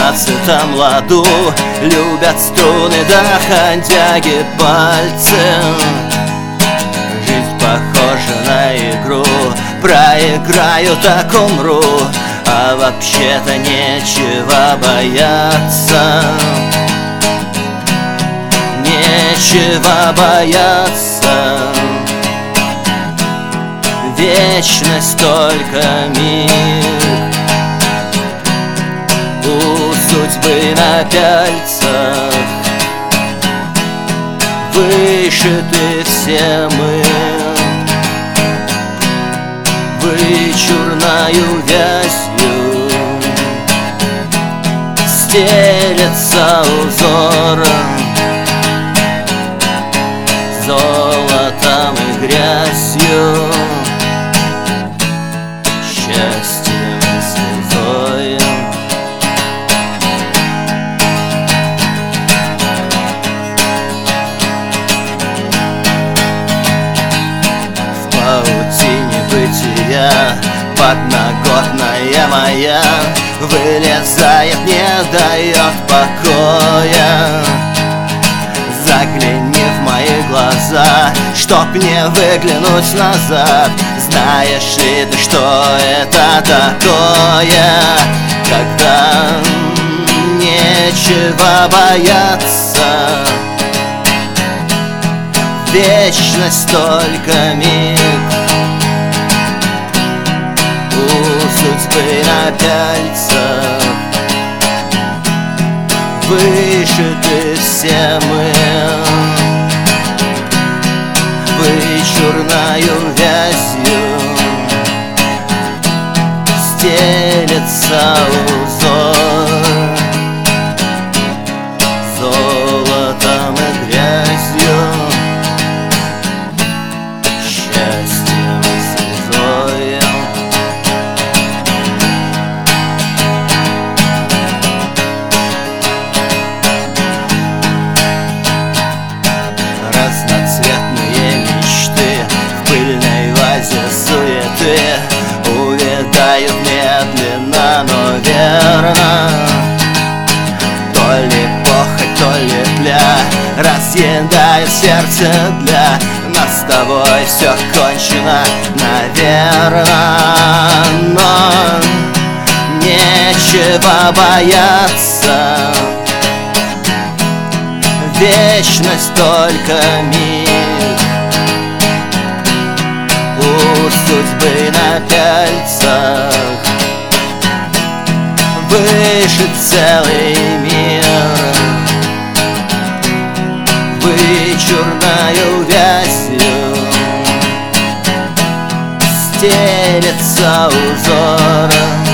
17-м ладу любят струны доходяги пальцы. Жизнь похожа на игру, проиграю, так умру, а вообще-то нечего бояться. Нечего бояться. Вечность только миг, у судьбы на пяльцах вышиты все мы вычурною вязью. Стелется узор золотом и грязью, счастьем и слезой. В паутине бытия подноготная моя вылезает, не дает покоя. Загляни в мои глаза, чтоб не выглянуть назад. Знаешь ли ты, что это такое, когда нечего бояться? Вечность только миг, у судьбы на пяльцах вышиты все мы вычурною вязью. Стелется узор золотом и грязью, счастьем и слезой. Разноцветные мечты в пыльной вазе суеты увядают медленно, но верно. То ли похоть, то ли пля разъедает сердце для нас с тобой все кончено, наверно. Но нечего бояться. Вечность только миг, у судьбы на пяльцах вышит целый мир вычурною вязью. Стелется узор